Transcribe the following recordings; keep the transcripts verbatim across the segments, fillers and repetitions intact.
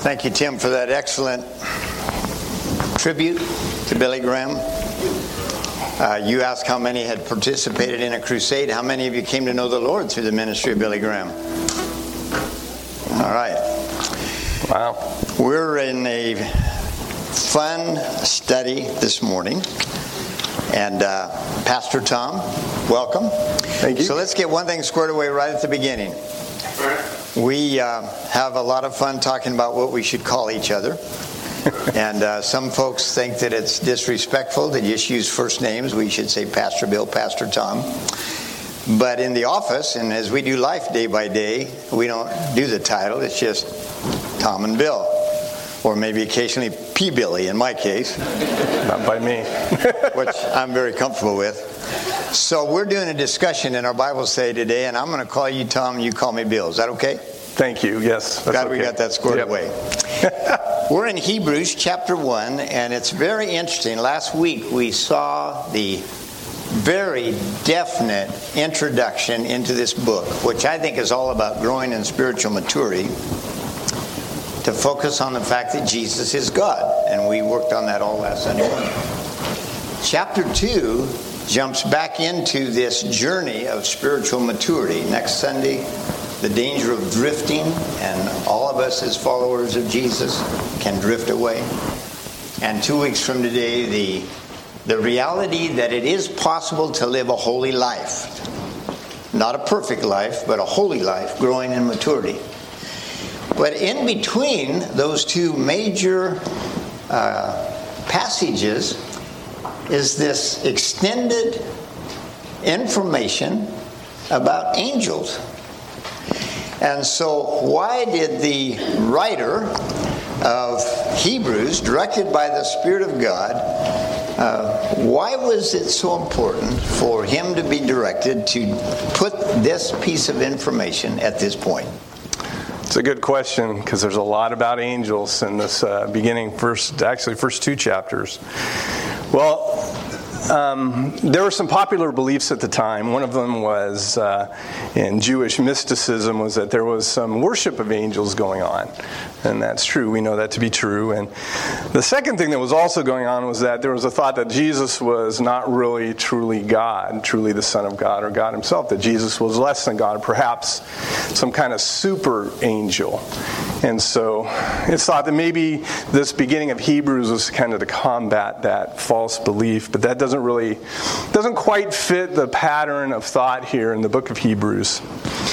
Thank you, Tim, for that excellent tribute to Billy Graham. Uh, you asked how many had participated in a crusade. How many of you came to know the Lord through the ministry of Billy Graham? All right. Wow. We're in a fun study this morning. And uh, Pastor Tom, welcome. Thank you. So let's get one thing squared away right at the beginning. We uh, have a lot of fun talking about what we should call each other. And uh, some folks think that it's disrespectful to just use first names. We should say Pastor Bill, Pastor Tom. But in the office, and as we do life day by day, we don't do the title. It's just Tom and Bill. Or maybe occasionally P. Billy in my case. Not by me. Which I'm very comfortable with. So we're doing a discussion in our Bible study today, and I'm going to call you Tom and you call me Bill. Is that okay? Thank you. Yes. Glad okay. we got that squared yep. away. We're in Hebrews chapter one, and it's very interesting. Last week we saw the very definite introduction into this book, which I think is all about growing in spiritual maturity, to focus on the fact that Jesus is God. And we worked on that all last Sunday morning. Chapter two jumps back into this journey of spiritual maturity. Next Sunday, the danger of drifting, and all of us as followers of Jesus can drift away. And two weeks from today, the, the reality that it is possible to live a holy life. Not a perfect life, but a holy life, growing in maturity. But in between those two major uh, passages is this extended information about angels. And so why did the writer of Hebrews, directed by the Spirit of God, uh, why was it so important for him to be directed to put this piece of information at this point? It's a good question, because there's a lot about angels in this uh, beginning first, actually first two chapters. Well, um, there were some popular beliefs at the time. One of them was, uh, in Jewish mysticism, was that there was some worship of angels going on. And that's true. We know that to be true. And the second thing that was also going on was that there was a thought that Jesus was not really truly God, truly the Son of God or God himself, that Jesus was less than God, perhaps some kind of super angel. And so it's thought that maybe this beginning of Hebrews was kind of to combat that false belief, but that doesn't really, doesn't quite fit the pattern of thought here in the book of Hebrews.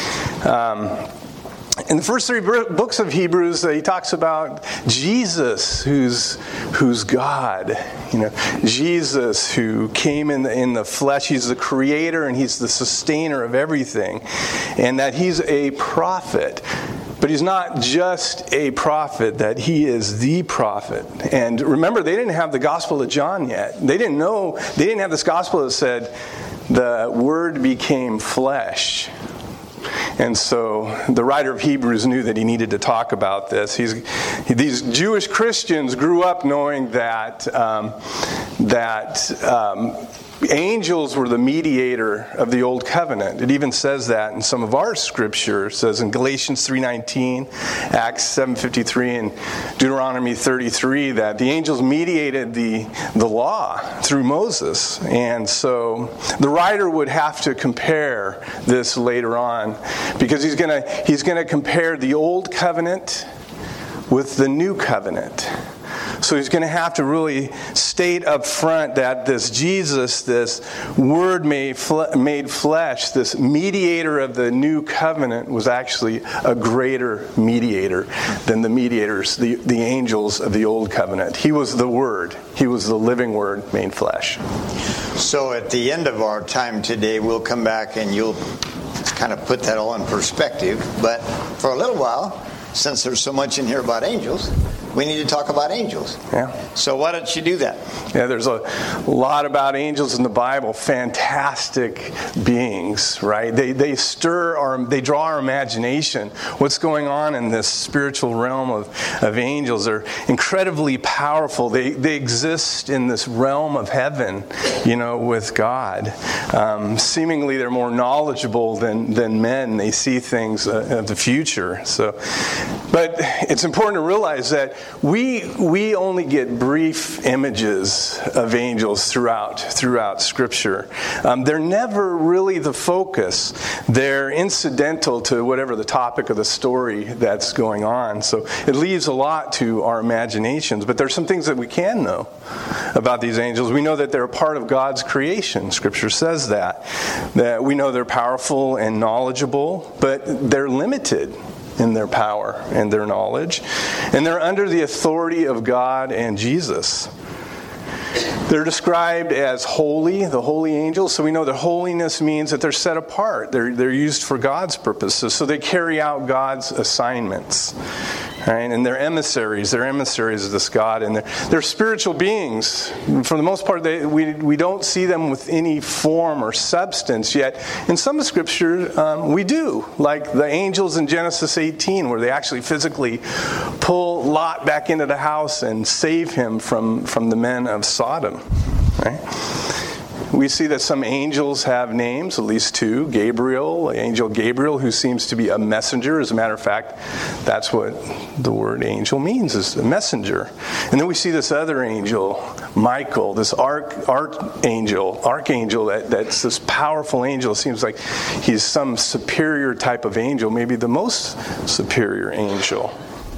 Um, In the first three books of Hebrews, uh, he talks about Jesus, who's who's God. You know, Jesus who came in the, in the flesh. He's the creator and he's the sustainer of everything, and that he's a prophet. But he's not just a prophet; that he is the prophet. And remember, they didn't have the Gospel of John yet. They didn't know. They didn't have this Gospel that said, "The Word became flesh." And so the writer of Hebrews knew that he needed to talk about this. He's, these Jewish Christians grew up knowing that um, that um, angels were the mediator of the Old Covenant. It even says that in some of our scripture. It says in Galatians three nineteen, Acts seven fifty-three, and Deuteronomy thirty-three that the angels mediated the, the law through Moses. And so the writer would have to compare this later on, because he's going to he's going to compare the Old Covenant with the New Covenant. So he's going to have to really state up front that this Jesus, this Word made made flesh, this mediator of the new covenant, was actually a greater mediator than the mediators, the, the angels of the old covenant. He was the Word. He was the living Word made flesh. So at the end of our time today, we'll come back and you'll kind of put that all in perspective. But for a little while, since there's so much in here about angels, we need to talk about angels. Yeah. So why don't you do that? Yeah, there's a lot about angels in the Bible. Fantastic beings, right? They they stir our, they draw our imagination. What's going on in this spiritual realm of, of angels? They're incredibly powerful. They they exist in this realm of heaven, you know, with God. Um, seemingly, they're more knowledgeable than than men. They see things uh, of the future. So, but it's important to realize that we we only get brief images of angels throughout throughout Scripture. Um, they're never really the focus. They're incidental to whatever the topic of the story that's going on. So it leaves a lot to our imaginations. But there's some things that we can know about these angels. We know that they're a part of God's creation. Scripture says that. That we know they're powerful and knowledgeable, but they're limited in their power and their knowledge. And they're under the authority of God and Jesus. They're described as holy, the holy angels. So we know that holiness means that they're set apart. They're, they're used for God's purposes. So they carry out God's assignments. Right? And they're emissaries. They're emissaries of this God. And they're, they're spiritual beings. For the most part, they, we, we don't see them with any form or substance. Yet, in some of Scripture, um, we do. Like the angels in Genesis eighteen, where they actually physically pull Lot back into the house and save him from, from the men of Sodom. Right? We see that some angels have names, at least two. Gabriel, angel Gabriel, who seems to be a messenger. As a matter of fact, that's what the word angel means, is a messenger. And then we see this other angel, Michael, this arch, archangel, archangel that, that's this powerful angel. It seems like he's some superior type of angel, maybe the most superior angel.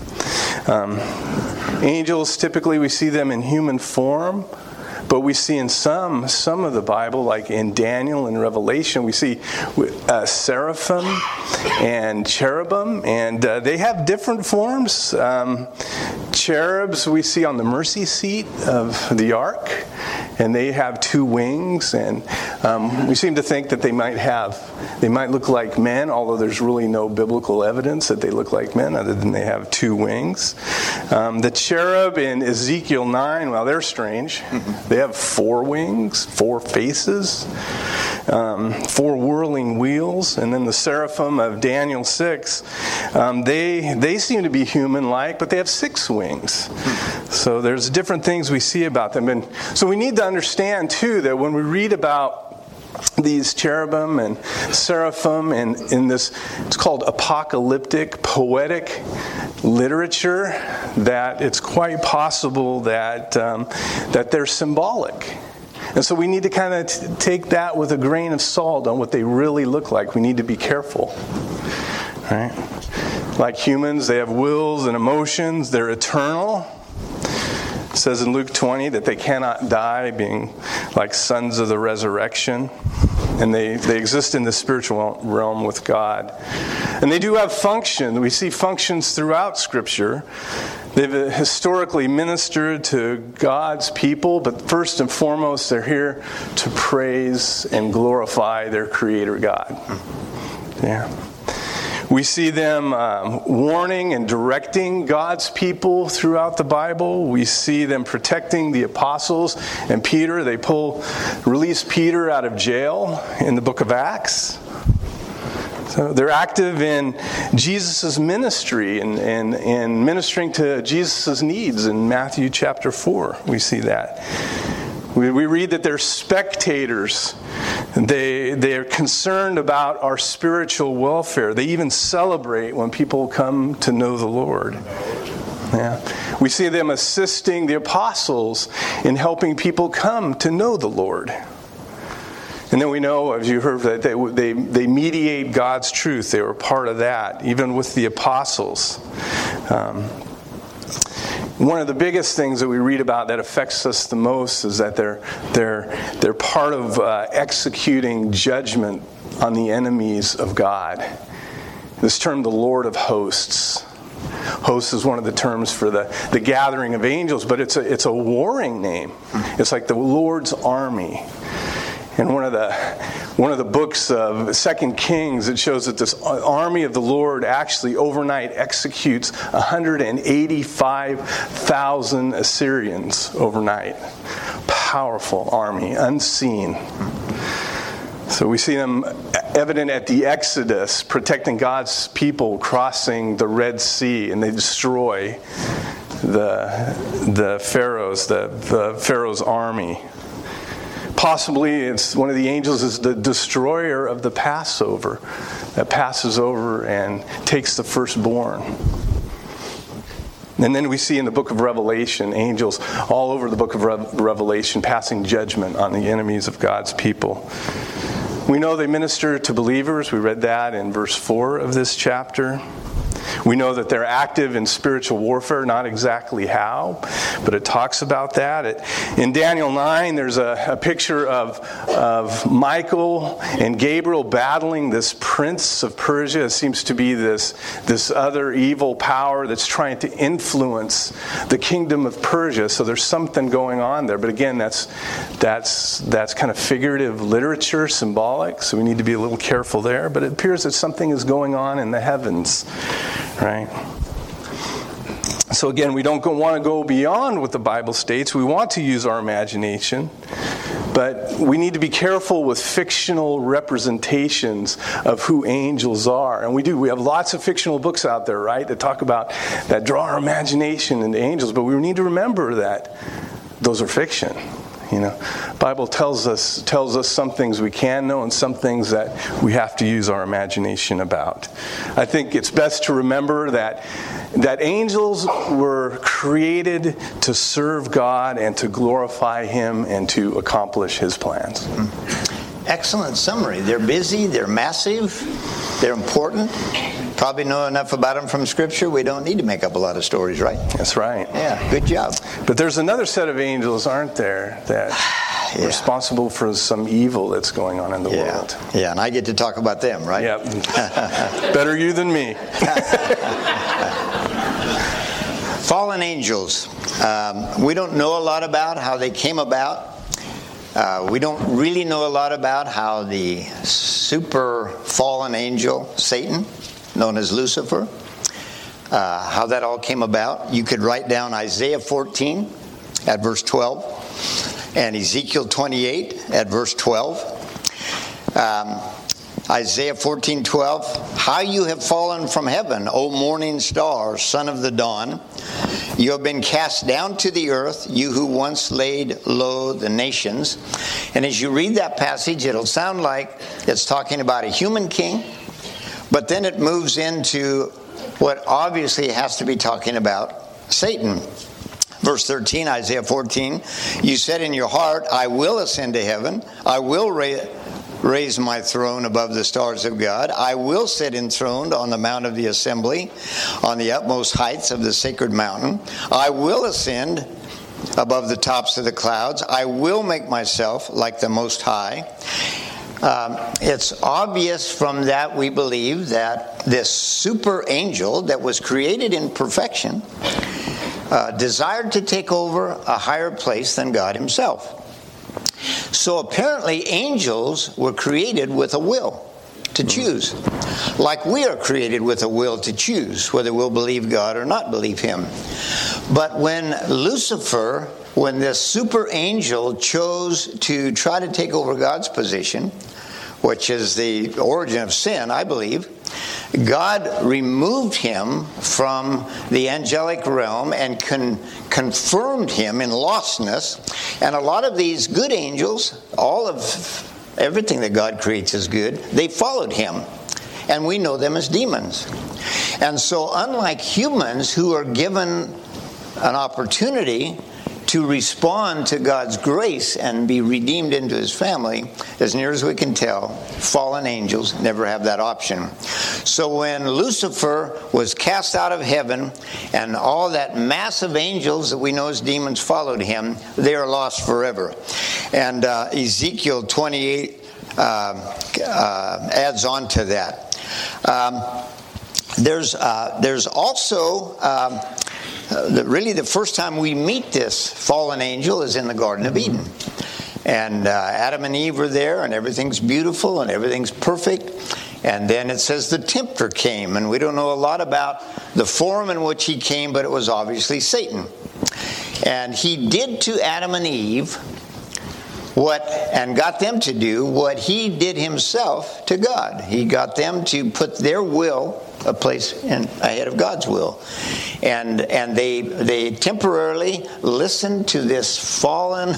Um, angels, typically we see them in human form. But we see in some some of the Bible, like in Daniel and Revelation, we see uh, seraphim and cherubim, and uh, they have different forms. Um, cherubs we see on the mercy seat of the ark, and they have two wings, and um, we seem to think that they might have, they might look like men, although there's really no biblical evidence that they look like men, other than they have two wings. Um, the cherub in Ezekiel nine, well, they're strange. They have four wings, four faces, um, four whirling wheels, and then the seraphim of Daniel six, um, they they seem to be human-like, but they have six wings. So there's different things we see about them, and so we need to understand too that when we read about these cherubim and seraphim and in this, it's called apocalyptic, poetic literature, that it's quite possible that um, that they're symbolic. And so we need to kind of t- take that with a grain of salt on what they really look like. We need to be careful. Right? Like humans, they have wills and emotions. They're eternal. It says in Luke twenty that they cannot die, being like sons of the resurrection. And they, they exist in the spiritual realm with God. And they do have function. We see functions throughout Scripture. They've historically ministered to God's people, but first and foremost, they're here to praise and glorify their Creator God. Yeah. We see them um, warning and directing God's people throughout the Bible. We see them protecting the apostles and Peter. They pull, release Peter out of jail in the book of Acts. So they're active in Jesus' ministry and, and, and ministering to Jesus' needs in Matthew chapter four. We see that. We, we read that they're spectators. They, they're concerned about our spiritual welfare. They even celebrate when people come to know the Lord. Yeah. We see them assisting the apostles in helping people come to know the Lord. And then we know, as you heard, that they, they, they mediate God's truth. They were part of that, even with the apostles. Um, One of the biggest things that we read about that affects us the most is that they're they're they're part of uh, executing judgment on the enemies of God. This term, the Lord of Hosts. Hosts is one of the terms for the, the gathering of angels, but it's a it's a warring name. It's like the Lord's army. In one of the one of the books of Second Kings, it shows that this army of the Lord actually overnight executes one hundred eighty-five thousand Assyrians overnight. Powerful army, unseen. So we see them evident at the Exodus, protecting God's people crossing the Red Sea, and they destroy the the Pharaoh's the, the Pharaoh's army. Possibly it's one of the angels is the destroyer of the Passover that passes over and takes the firstborn. And then we see in the book of Revelation, angels all over the book of Revelation passing judgment on the enemies of God's people. We know they minister to believers. We read that in verse four of this chapter. We know that they're active in spiritual warfare, not exactly how, but it talks about that. It, in Daniel nine, there's a, a picture of, of Michael and Gabriel battling this prince of Persia. It seems to be this, this other evil power that's trying to influence the kingdom of Persia. So there's something going on there. But again, that's, that's, that's kind of figurative literature, symbolic, so we need to be a little careful there. But it appears that something is going on in the heavens. Right? So again, we don't go, want to go beyond what the Bible states. We want to use our imagination, but we need to be careful with fictional representations of who angels are. And we do. We have lots of fictional books out there, right, that talk about, that draw our imagination into angels. But we need to remember that those are fiction. You know, the Bible tells us tells us some things we can know and some things that we have to use our imagination about. I think it's best to remember that that angels were created to serve God and to glorify Him and to accomplish His plans. Excellent summary. They're busy, they're massive, they're important. Probably know enough about them from Scripture. We don't need to make up a lot of stories, right? That's right. Yeah, good job. But there's another set of angels, aren't there, that yeah. are responsible for some evil that's going on in the yeah. world. Yeah, and I get to talk about them, right? Yep. Better you than me. Fallen angels. Um, we don't know a lot about how they came about. Uh, we don't really know a lot about how the super fallen angel, Satan, known as Lucifer, uh, how that all came about. You could write down Isaiah fourteen at verse twelve and Ezekiel twenty-eight at verse twelve. Um, Isaiah fourteen twelve, how you have fallen from heaven, O morning star, son of the dawn. You have been cast down to the earth, you who once laid low the nations. And as you read that passage, it'll sound like it's talking about a human king, but then it moves into what obviously has to be talking about Satan. Verse thirteen, Isaiah fourteen, you said in your heart, I will ascend to heaven, I will raise... Raise my throne above the stars of God. I will sit enthroned on the mount of the assembly, on the utmost heights of the sacred mountain. I will ascend above the tops of the clouds. I will make myself like the Most High. Um, it's obvious from that, we believe, that this super angel that was created in perfection uh, desired to take over a higher place than God Himself. So apparently angels were created with a will to choose. Like we are created with a will to choose whether we'll believe God or not believe Him. But when Lucifer, when this super angel chose to try to take over God's position, which is the origin of sin, I believe, God removed him from the angelic realm and con- confirmed him in lostness. And a lot of these good angels, all of everything that God creates is good, they followed him. And we know them as demons. And so unlike humans who are given an opportunity to respond to God's grace and be redeemed into His family, as near as we can tell, fallen angels never have that option. So when Lucifer was cast out of heaven and all that mass of angels that we know as demons followed him, they are lost forever. And uh, Ezekiel twenty-eight uh, uh, adds on to that. Um, there's, uh, there's also... Um, Uh, the, really the first time we meet this fallen angel is in the Garden of Eden. And uh, Adam and Eve are there, and everything's beautiful and everything's perfect. And then it says the tempter came, and we don't know a lot about the form in which he came, but it was obviously Satan. And he did to Adam and Eve what, and got them to do what he did himself to God. He got them to put their will a place in, ahead of God's will, and and they they temporarily listened to this fallen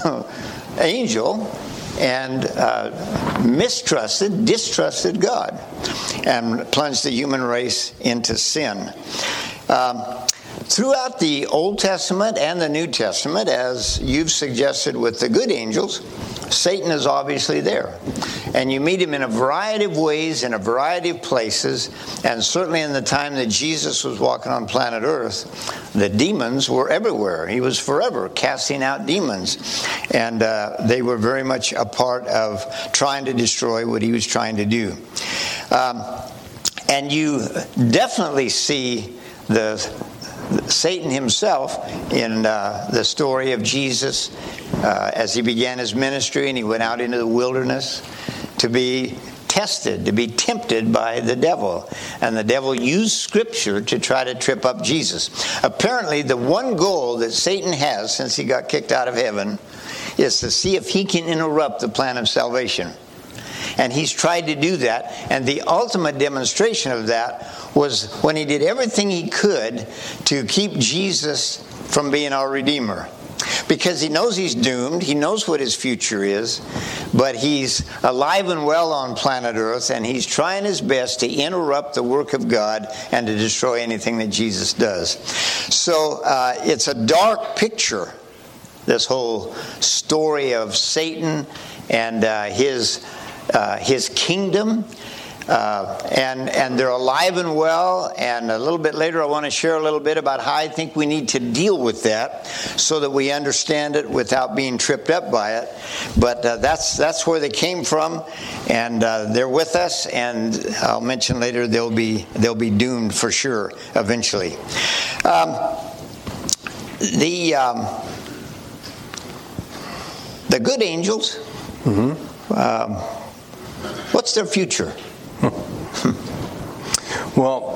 angel and uh, mistrusted, distrusted God, and plunged the human race into sin. Um, throughout the Old Testament and the New Testament, as you've suggested with the good angels, Satan is obviously there. And you meet him in a variety of ways, in a variety of places, and certainly in the time that Jesus was walking on planet Earth, the demons were everywhere. He was forever casting out demons. And uh, they were very much a part of trying to destroy what he was trying to do. Um, and you definitely see the Satan himself in uh, the story of Jesus uh, as he began his ministry and he went out into the wilderness to be tested, to be tempted by the devil. And the devil used Scripture to try to trip up Jesus. Apparently, the one goal that Satan has since he got kicked out of heaven is to see if he can interrupt the plan of salvation. And he's tried to do that. And the ultimate demonstration of that was when he did everything he could to keep Jesus from being our Redeemer. Because he knows he's doomed, he knows what his future is, but he's alive and well on planet Earth, and he's trying his best to interrupt the work of God and to destroy anything that Jesus does. So uh, it's a dark picture, this whole story of Satan and uh, his uh, his kingdom. Uh, and and they're alive and well, and a little bit later I want to share a little bit about how I think we need to deal with that so that we understand it without being tripped up by it. But uh, that's that's where they came from, and uh, they're with us, and I'll mention later they'll be they'll be doomed for sure eventually. Um, the um, the good angels, mm-hmm. um, what's their future? Well,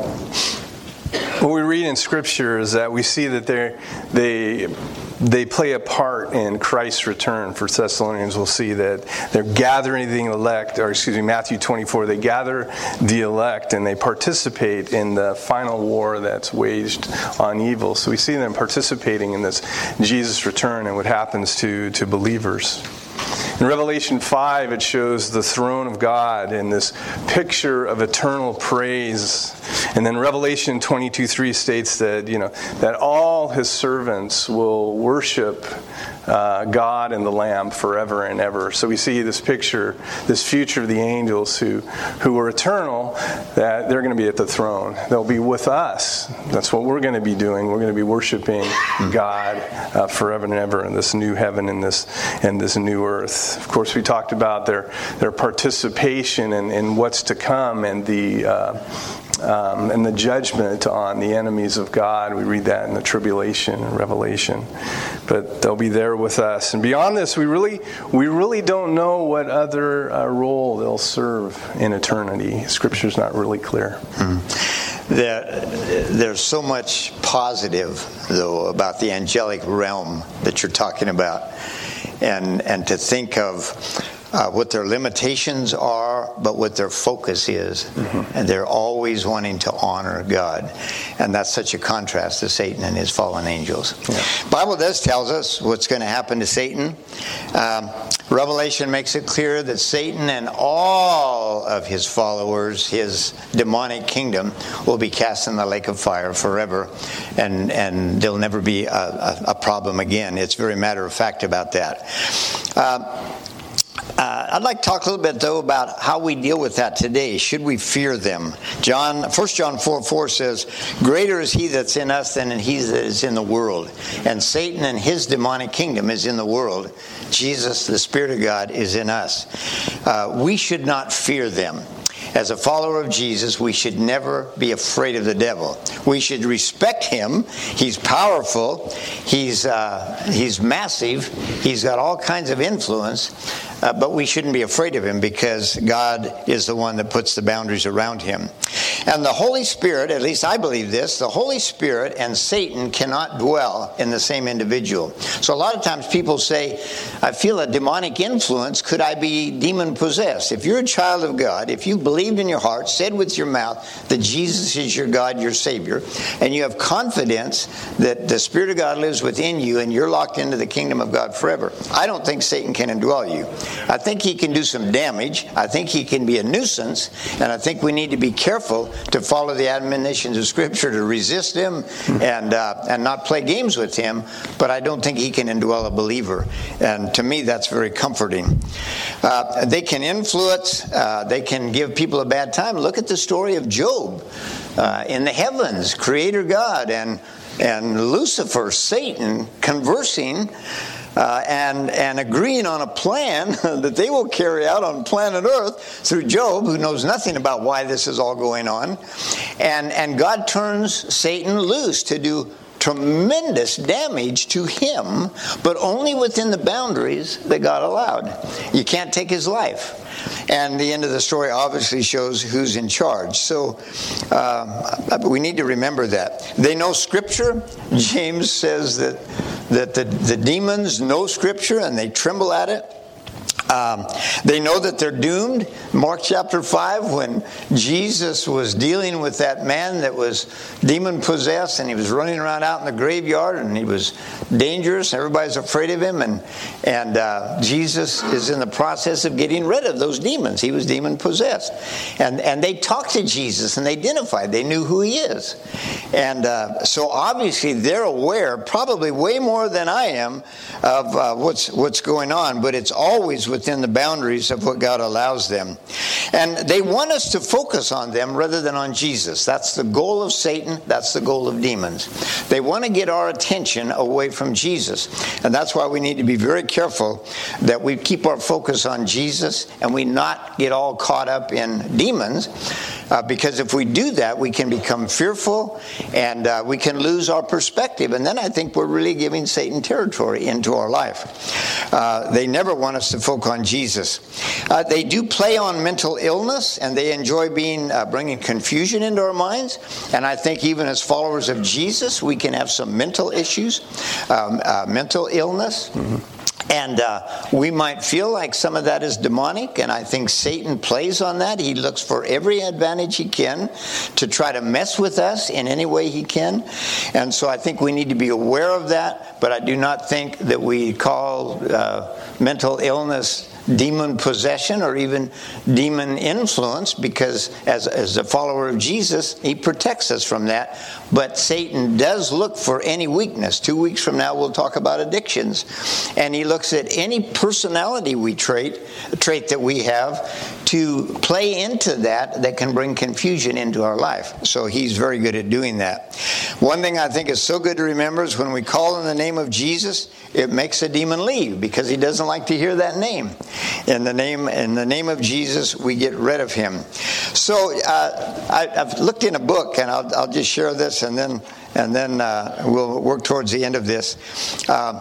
what we read in Scripture is that we see that they they they play a part in Christ's return. For Thessalonians, we'll see that they're gathering the elect, or excuse me, Matthew twenty-four, they gather the elect and they participate in the final war that's waged on evil. So we see them participating in this Jesus' return and what happens to, to believers. In Revelation five, it shows the throne of God and this picture of eternal praise. And then Revelation twenty-two three states that, you know, that all his servants will worship uh, God and the Lamb forever and ever. So we see this picture, this future of the angels who, who are eternal, that they're going to be at the throne. They'll be with us. That's what we're going to be doing. We're going to be worshiping God uh, forever and ever in this new heaven and this and this new earth. Of course, we talked about their their participation in, in what's to come and the uh, um, and the judgment on the enemies of God. We read that in the tribulation and Revelation. But they'll be there with us. And beyond this, we really we really don't know what other uh, role they'll serve in eternity. Scripture's not really clear. Mm-hmm. There, there's so much positive, though, about the angelic realm that you're talking about. And and to think of uh, what their limitations are, but what their focus is. Mm-hmm. And they're always wanting to honor God. And that's such a contrast to Satan and his fallen angels. Yeah. Bible does tells us what's going to happen to Satan. Um, Revelation makes it clear that Satan and all of his followers, his demonic kingdom, will be cast in the lake of fire forever, and, and there'll never be a, a, a problem again. It's very matter of fact about that. Uh, Uh, I'd like to talk a little bit, though, about how we deal with that today. Should we fear them? John, First John four four says, "Greater is he that's in us than he that is in the world." And Satan and his demonic kingdom is in the world. Jesus, the Spirit of God, is in us. Uh, we should not fear them. as a follower of Jesus, we should never be afraid of the devil. We should respect him. He's powerful. He's uh, he's massive. He's got all kinds of influence. Uh, but we shouldn't be afraid of him because God is the one that puts the boundaries around him. And the Holy Spirit, at least I believe this, the Holy Spirit and Satan cannot dwell in the same individual. So a lot of times people say, I feel a demonic influence. Could I be demon possessed? If you're a child of God, if you believed in your heart, said with your mouth that Jesus is your God, your Savior, and you have confidence that the Spirit of God lives within you and you're locked into the kingdom of God forever, I don't think Satan can indwell you. I think he can do some damage. I think he can be a nuisance. And I think we need to be careful to follow the admonitions of Scripture, to resist him and uh, and not play games with him. But I don't think he can indwell a believer. And to me, that's very comforting. Uh, they can influence. Uh, they can give people a bad time. Look at the story of Job. Uh, in the heavens, Creator God and, and Lucifer, Satan, conversing Uh, and, and agreeing on a plan that they will carry out on planet Earth through Job, who knows nothing about why this is all going on. And, and God turns Satan loose to do tremendous damage to him, but only within the boundaries that God allowed. You can't take his life. And the end of the story obviously shows who's in charge. So uh, we need to remember that. They know Scripture. James says that that the, the demons know Scripture and they tremble at it. Um, they know that they're doomed. Mark chapter five, when Jesus was dealing with that man that was demon-possessed and he was running around out in the graveyard and he was dangerous, everybody's afraid of him, and, and uh, Jesus is in the process of getting rid of those demons. He was demon-possessed. And, and they talked to Jesus and they identified. They knew who he is. And uh, so obviously they're aware, probably way more than I am, of uh, what's, what's going on, but it's always within the boundaries of what God allows them. And they want us to focus on them rather than on Jesus. That's the goal of Satan. That's the goal of demons. They want to get our attention away from Jesus. And that's why we need to be very careful that we keep our focus on Jesus and we not get all caught up in demons. Uh, because if we do that, we can become fearful and uh, we can lose our perspective. And then I think we're really giving Satan territory into our life. Uh, they never want us to focus on Jesus. Uh, they do play on mental illness, and they enjoy being uh, bringing confusion into our minds. And I think even as followers of Jesus, we can have some mental issues, um, uh, mental illness. Mm-hmm. And uh, we might feel like some of that is demonic, and I think Satan plays on that. He looks for every advantage he can to try to mess with us in any way he can. And so I think we need to be aware of that, but I do not think that we call uh, mental illness demon possession or even demon influence, because as, as a follower of Jesus, he protects us from that. But Satan does look for any weakness. Two weeks from now, we'll talk about addictions. And he looks at any personality we trait, trait that we have to play into that that can bring confusion into our life. So he's very good at doing that. One thing I think is so good to remember is when we call in the name of Jesus, it makes a demon leave because he doesn't like to hear that name. In the name, in the name of Jesus, we get rid of him. So uh, I, I've looked in a book, and I'll, I'll just share this, and then and then uh, we'll work towards the end of this. Uh,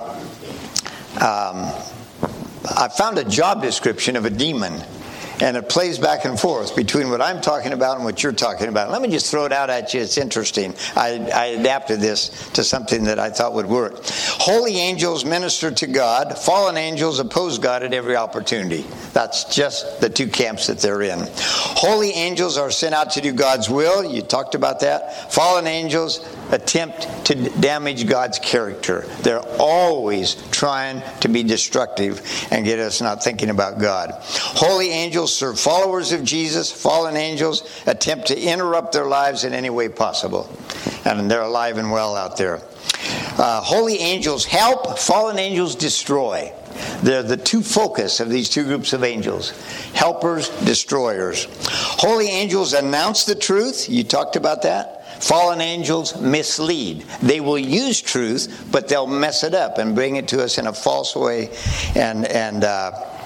um, I found a job description of a demon. And it plays back and forth between what I'm talking about and what you're talking about. Let me just throw it out at you. It's interesting. I, I adapted this to something that I thought would work. Holy angels minister to God. Fallen angels oppose God at every opportunity. That's just the two camps that they're in. Holy angels are sent out to do God's will. You talked about that. Fallen angels attempt to damage God's character. They're always trying to be destructive and get us not thinking about God. Holy angels serve followers of Jesus. Fallen angels attempt to interrupt their lives in any way possible. And they're alive and well out there. Uh, holy angels help. Fallen angels destroy. They're the two focus of these two groups of angels. Helpers, destroyers. Holy angels announce the truth. You talked about that. Fallen angels mislead. They will use truth, but they'll mess it up and bring it to us in a false way and, and uh,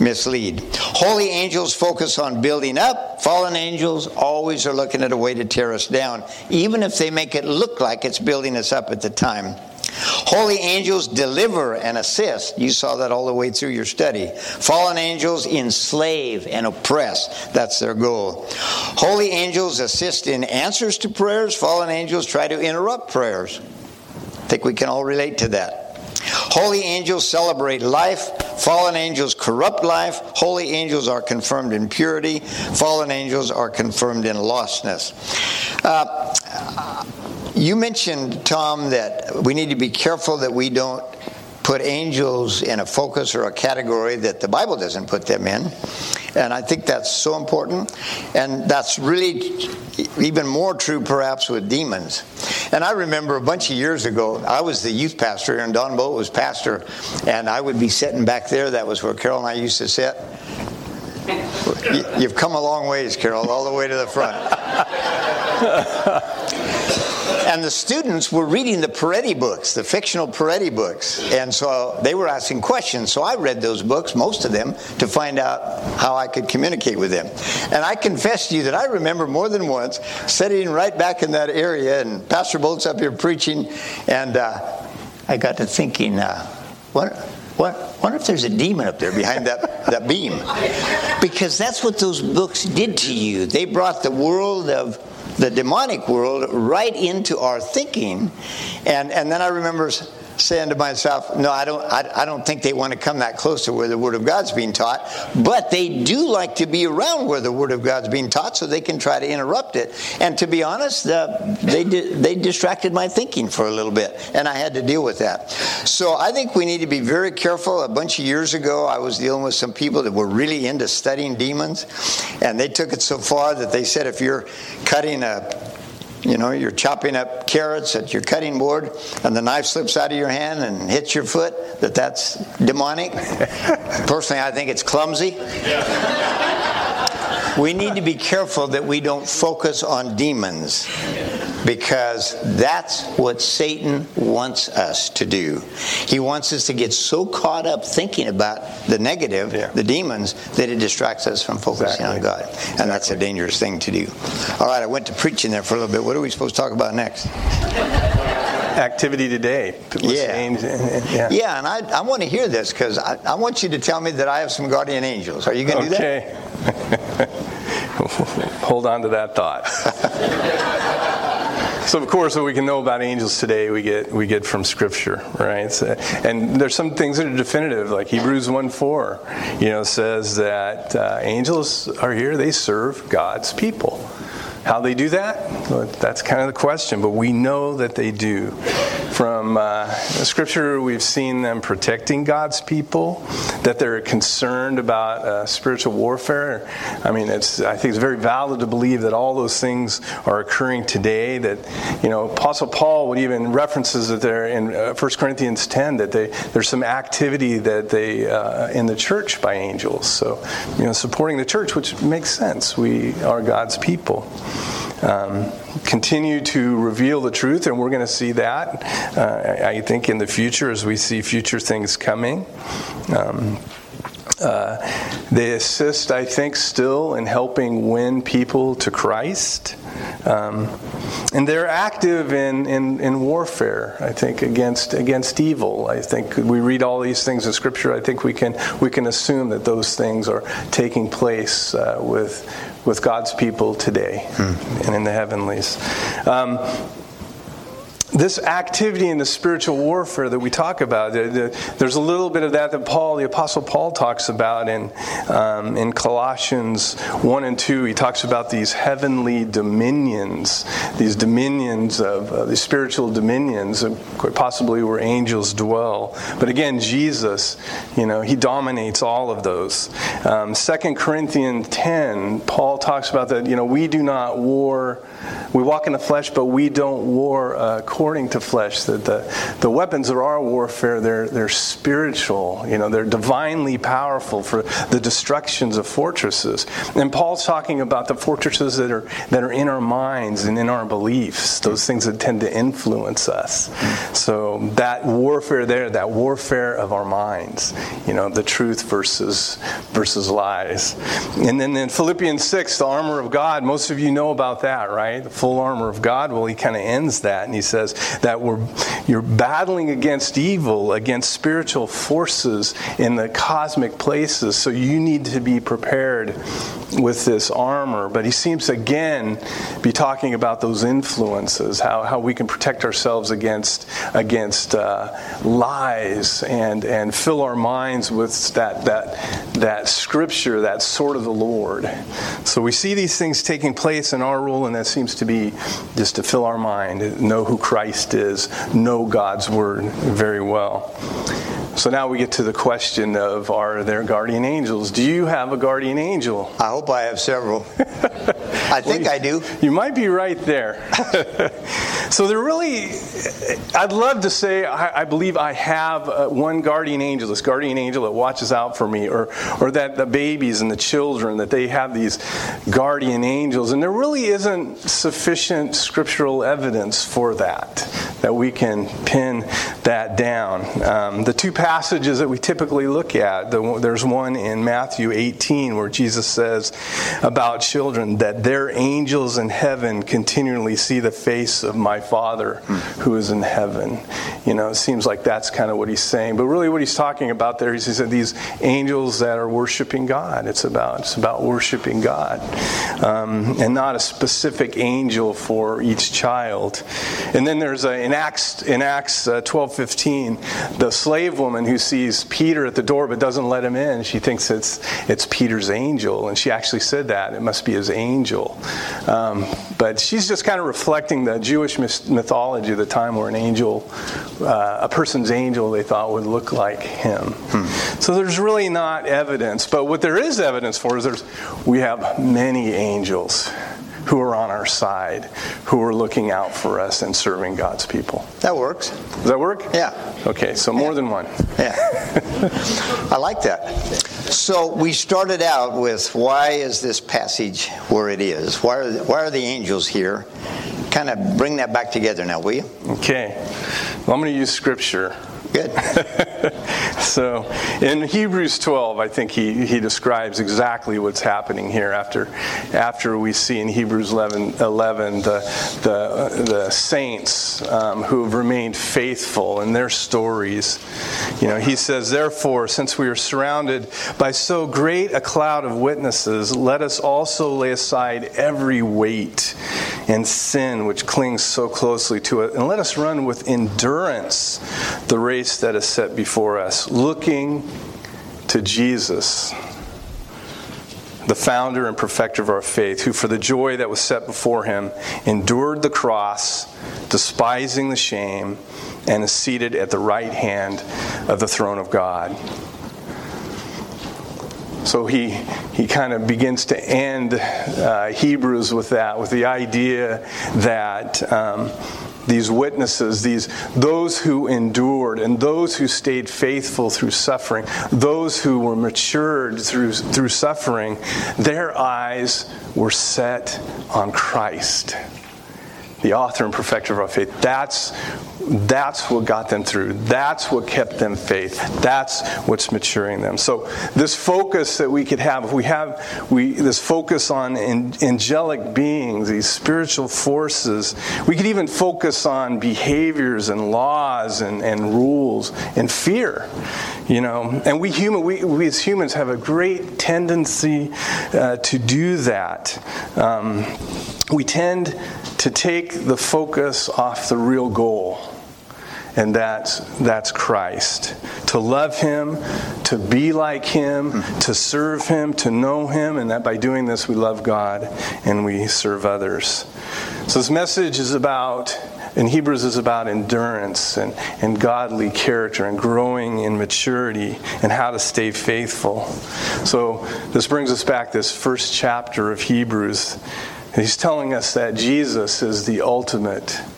mislead. Holy angels focus on building up. Fallen angels always are looking at a way to tear us down, even if they make it look like it's building us up at the time. Holy angels deliver and assist. You saw that all the way through your study. Fallen angels enslave and oppress. That's their goal. Holy angels assist in answers to prayers. Fallen angels try to interrupt prayers. I think we can all relate to that. Holy angels celebrate life. Fallen angels corrupt life. Holy angels are confirmed in purity. Fallen angels are confirmed in lostness. Uh, you mentioned, Tom, that we need to be careful that we don't put angels in a focus or a category that the Bible doesn't put them in. And I think that's so important. And that's really even more true perhaps with demons. And I remember a bunch of years ago, I was the youth pastor and Don Bolt was pastor, and I would be sitting back there. That was where Carol and I used to sit. You've come a long ways, Carol, all the way to the front. And the students were reading the Peretti books, the fictional Peretti books. And so they were asking questions. So I read those books, most of them, to find out how I could communicate with them. And I confess to you that I remember more than once sitting right back in that area, and Pastor Bolt's up here preaching, and uh, I got to thinking, uh, what... What, wonder if there's a demon up there behind that, that beam. Because that's what those books did to you. They brought the world of the demonic world right into our thinking. And, and then I remember saying to myself, no, I don't, I, I don't think they want to come that close to where the Word of God's being taught. But they do like to be around where the Word of God's being taught so they can try to interrupt it. And to be honest, uh, they, di- they distracted my thinking for a little bit. And I had to deal with that. So I think we need to be very careful. A bunch of years ago, I was dealing with some people that were really into studying demons. And they took it so far that they said if you're cutting a You know, you're chopping up carrots at your cutting board and the knife slips out of your hand and hits your foot, that that's demonic. Personally, I think it's clumsy. We need to be careful that we don't focus on demons, because that's what Satan wants us to do. He wants us to get so caught up thinking about the negative, yeah. the demons, that it distracts us from focusing exactly. on God. And exactly. that's a dangerous thing to do. All right, I went to preaching there for a little bit. What are we supposed to talk about next? Activity today. Yeah. yeah. Yeah, and I, I want to hear this, because I, I want you to tell me that I have some guardian angels. Are you going to okay. do that? Hold on to that thought. So, of course, what we can know about angels today, we get we get from Scripture, right? So, and there's some things that are definitive, like Hebrews one four, you know, says that uh, angels are here; they serve God's people. How they do that? Well, that's kind of the question, but we know that they do. From uh, Scripture, we've seen them protecting God's people, that they're concerned about uh, spiritual warfare. I mean, it's I think it's very valid to believe that all those things are occurring today. That, you know, Apostle Paul would even references that there in uh, First Corinthians ten that they there's some activity that they uh, in the church by angels. So, you know, supporting the church, which makes sense. We are God's people. Um, continue to reveal the truth, and we're going to see that, uh, I think, in the future as we see future things coming. Um, uh, they assist, I think, still in helping win people to Christ. Um, and they're active in, in, in warfare, I think, against against evil. I think we read all these things in Scripture. I think we can we can assume that those things are taking place uh, with with God's people today hmm. and in the heavenlies. Um, This activity in the spiritual warfare that we talk about, there's a little bit of that that Paul, the Apostle Paul, talks about in um, in Colossians one and two. He talks about these heavenly dominions, these dominions of uh, these spiritual dominions, quite possibly where angels dwell. But again, Jesus, you know, he dominates all of those. Um, Second Corinthians ten, Paul talks about that. You know, we do not war. We walk in the flesh, but we don't war uh, according according to flesh. That the, the weapons of our warfare, they're they're spiritual. You know, they're divinely powerful for the destructions of fortresses. And Paul's talking about the fortresses that are that are in our minds and in our beliefs. Those things that tend to influence us. So that warfare there, that warfare of our minds. You know, the truth versus versus lies. And then in Philippians six, the armor of God. Most of you know about that, right? The full armor of God. Well, he kind of ends that, and he says that we're you're battling against evil, against spiritual forces in the cosmic places. So you need to be prepared with this armor. But he seems to again be talking about those influences, how how we can protect ourselves against against uh, lies and and fill our minds with that that that scripture, that sword of the Lord. So we see these things taking place in our role, and that seems to be just to fill our mind, know who Christ is, know God's word very well. So now we get to the question of, are there guardian angels? Do you have a guardian angel? I hope I have several. I think well, I do. You might be right there. So there really, I'd love to say I, I believe I have uh, one guardian angel, this guardian angel that watches out for me, or or that the babies and the children, that they have these guardian angels. And there really isn't sufficient scriptural evidence for that, that we can pin that down. Um, the two passages that we typically look at, the, there's one in Matthew eighteen where Jesus says about children that their angels in heaven continually see the face of my Father who is in heaven. You know, it seems like that's kind of what he's saying. But really what he's talking about there is he said these angels that are worshiping God. It's about it's about worshiping God. Um, and not a specific angel for each child. And then there's a, in Acts in Acts uh, twelve fifteen, the slave woman who sees Peter at the door but doesn't let him in. She thinks it's it's Peter's angel, and she actually said that. It must be his angel. Um, but she's just kind of reflecting the Jewish mythology of the time where an angel, uh, a person's angel, they thought would look like him. Hmm. So there's really not evidence. But what there is evidence for is there's we have many angels who are on our side, who are looking out for us and serving God's people. That works. Does that work? Yeah. Okay, so more yeah. than one. Yeah. I like that. So we started out with, why is this passage where it is? Why are, why are the angels here? Kind of bring that back together now, will you? Okay. Well, I'm going to use scripture. Good. So in Hebrews twelve, I think he, he describes exactly what's happening here after after we see in Hebrews eleven, eleven the the, the saints um, who have remained faithful in their stories. You know, he says, therefore, since we are surrounded by so great a cloud of witnesses, let us also lay aside every weight and sin which clings so closely to it, and let us run with endurance the race that is set before us, looking to Jesus, the founder and perfecter of our faith, who for the joy that was set before him endured the cross, despising the shame, and is seated at the right hand of the throne of God. So he he kind of begins to end uh, Hebrews with that, with the idea that um, these witnesses, these those who endured and those who stayed faithful through suffering, those who were matured through through suffering, their eyes were set on Christ, the author and perfecter of our faith. That's That's what got them through. That's what kept them faith. That's what's maturing them. So this focus that we could have, if we have we this focus on in, angelic beings, these spiritual forces, we could even focus on behaviors and laws and, and rules and fear. You know, and we human we, we as humans have a great tendency uh, to do that. Um, we tend to take the focus off the real goal. And that's that's Christ. To love Him, to be like Him, to serve Him, to know Him, and that by doing this we love God and we serve others. So this message is about, in Hebrews, is about endurance and, and godly character and growing in maturity and how to stay faithful. So this brings us back, this first chapter of Hebrews. He's telling us that Jesus is the ultimate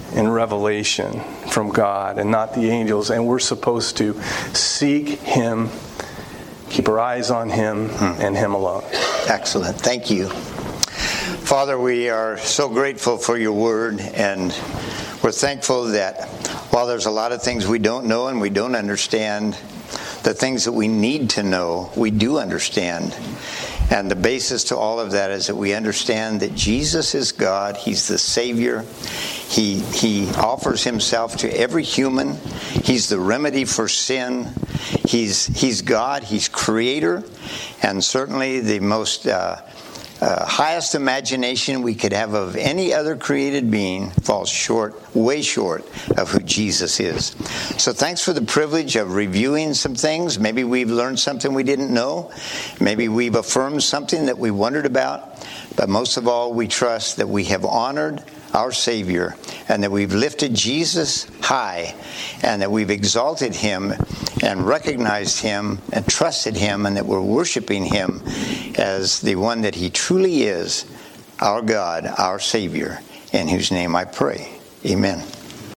in revelation from God and not the angels. And we're supposed to seek Him, keep our eyes on Him hmm. and Him alone. Excellent. Thank you. Father, we are so grateful for your word, and we're thankful that while there's a lot of things we don't know and we don't understand, the things that we need to know, we do understand. And the basis to all of that is that we understand that Jesus is God. He's the Savior. He, he offers himself to every human. He's the remedy for sin. He's, he's God. He's Creator. And certainly the most uh, uh, highest imagination we could have of any other created being falls short, way short of who Jesus is. So thanks for the privilege of reviewing some things. Maybe we've learned something we didn't know. Maybe we've affirmed something that we wondered about. But most of all, we trust that we have honored our Savior, and that we've lifted Jesus high, and that we've exalted Him and recognized Him and trusted Him, and that we're worshiping Him as the one that He truly is, our God, our Savior, in whose name I pray. Amen.